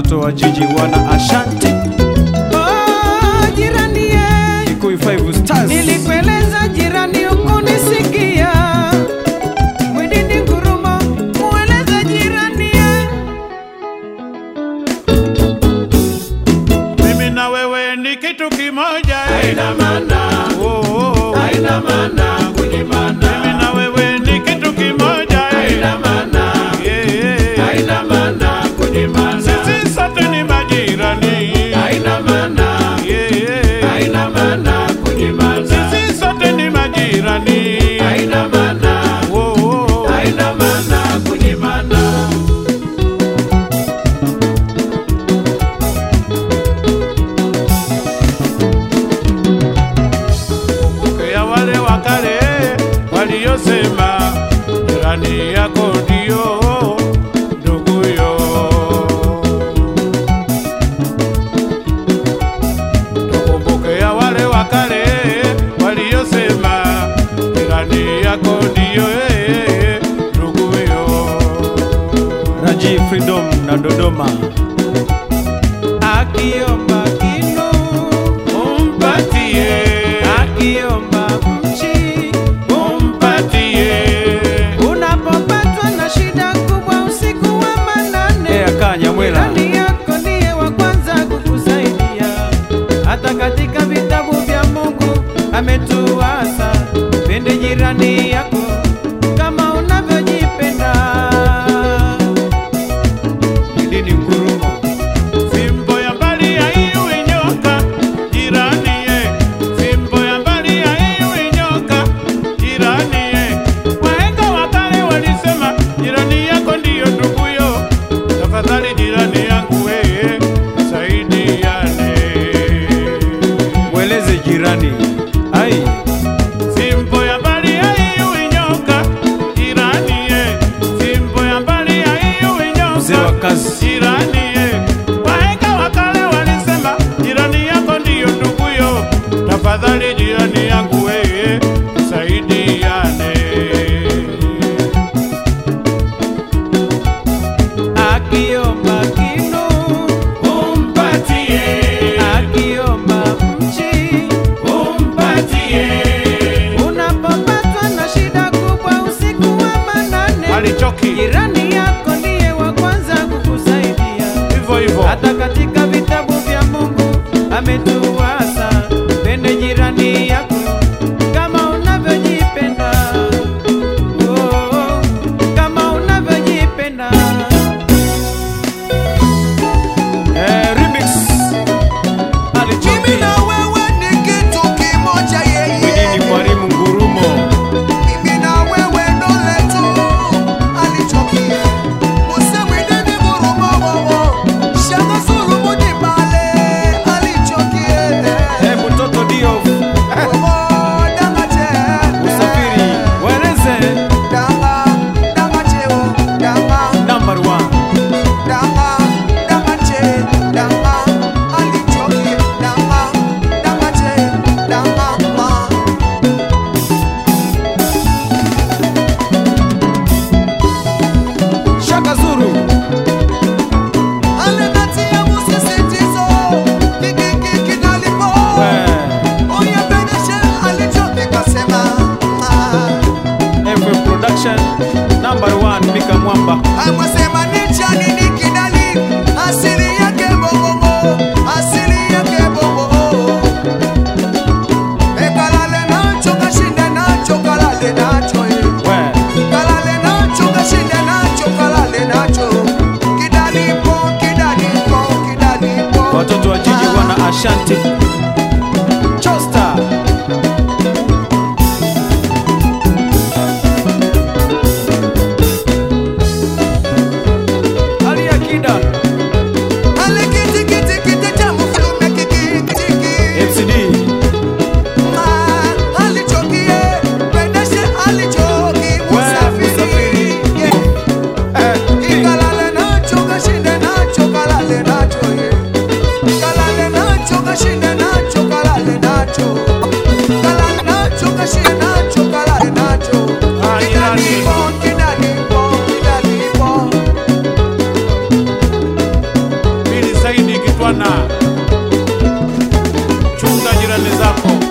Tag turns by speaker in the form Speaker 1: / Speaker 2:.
Speaker 1: watoto wa jiji wana Ashanti.
Speaker 2: Oh, jirani ye,
Speaker 1: Kikuyu 5 Stars.
Speaker 2: nilikueleza jirani ukunisikia. Mwidini Ngurumo, mueleza jirani ye.
Speaker 3: Mimi na wewe ni kitu kimoja,
Speaker 2: Haina maana, haina maana kujimana.
Speaker 3: Mimi na wewe ni kitu kimoja,
Speaker 2: Haina maana, haina maana kujimana.
Speaker 3: sisi sote ni majirani,
Speaker 2: Haina maana, haina maana kujimana.
Speaker 3: sisi sote ni majirani,
Speaker 2: Haina maana, haina maana kujimana.
Speaker 3: ya wale wakale waliosema jirani yako ndio nduguyo. Tukumbuke ya wale wakale waliosema jirani yako ndio nduguyo.
Speaker 1: Raji Freedom na Dodoma.
Speaker 2: Akiomba kinu,
Speaker 3: Umpatie,
Speaker 2: akiomba mchi.
Speaker 3: umpatie,
Speaker 2: Unapopatwa na shida kubwa usiku wa manane,
Speaker 1: Kanya Mwela.
Speaker 2: jirani yako ndiye wa kwanza kukusaidia. Hata katika vitabu vya Mungu ametuasa, pende jirani yako kama unavyojipenda.
Speaker 1: Mwidini Ngurumo.
Speaker 3: fimbo ya mbali haiui nyoka, jirani ye. Fimbo ya mbali haiui nyoka, jirani ye. Wahenga wa kale walisema jirani yako ndiyo nduguyo. Tafadhali jirani yangu wewe, tusaidiane.
Speaker 1: Mweleze jirani. Ai,
Speaker 3: Fimbo ya mbali haiui nyoka, jirani ye. Fimbo ya mbali haiui
Speaker 1: mzee wa
Speaker 3: nyoka,
Speaker 1: kazi.
Speaker 3: jirani ye. Wahenga wa kale walisema jirani yako ndiyo nduguyo. Tafadhali jirani yangu wewe, tusaidiane.
Speaker 2: Akiomba kinu,
Speaker 3: Umpatie,
Speaker 2: akiomba mchi.
Speaker 3: umpatie.
Speaker 2: Unapopatwa na shida kubwa usiku wa manane,
Speaker 3: Walichoki
Speaker 2: jirani yako ndiye wa kwanza kukusaidia.
Speaker 3: hivyo hivyo.
Speaker 2: Hata katika vitabu vya Mungu ametuasa, pende jirani yako
Speaker 3: zako.